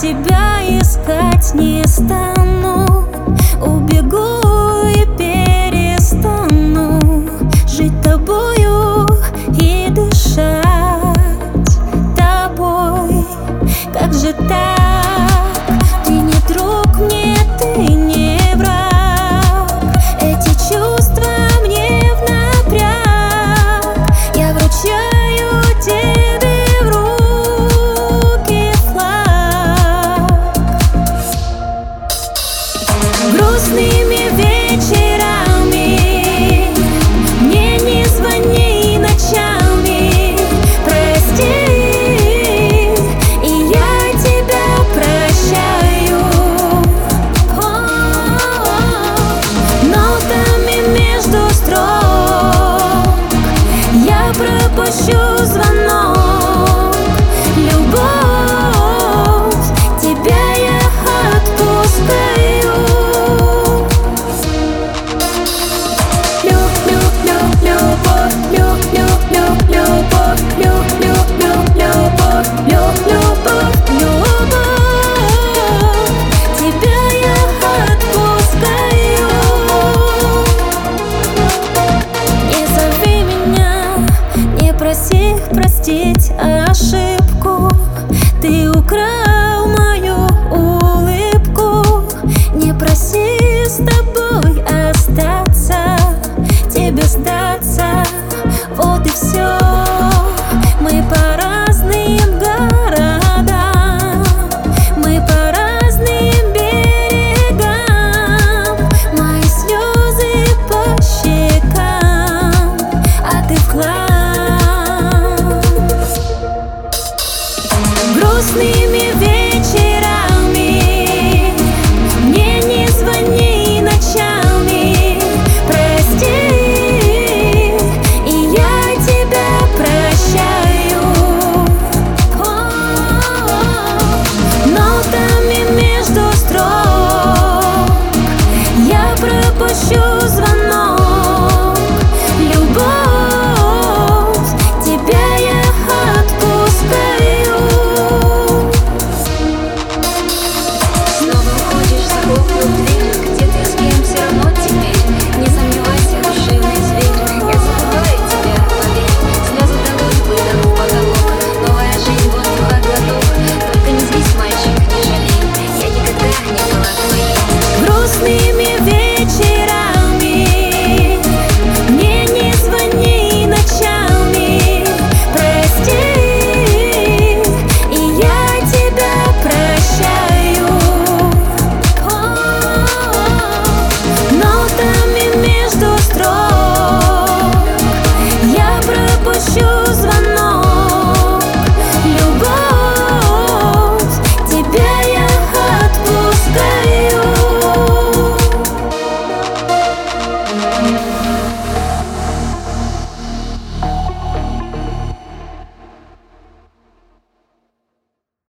тебя искать не стану. Убегу и перестану жить тобою и дышать тобой. Как же так? Ты не друг мне, ты не враг. Эти чувства мне в напряг. Я вручаю тебе в руки флаг. Грустными вечерами мне не звони ночами. Прости, и я тебя прощаю. Нотами между строк я пропущу звонок. Любовь, тебя я отпускаю. Проси простить ошибку. Ты украл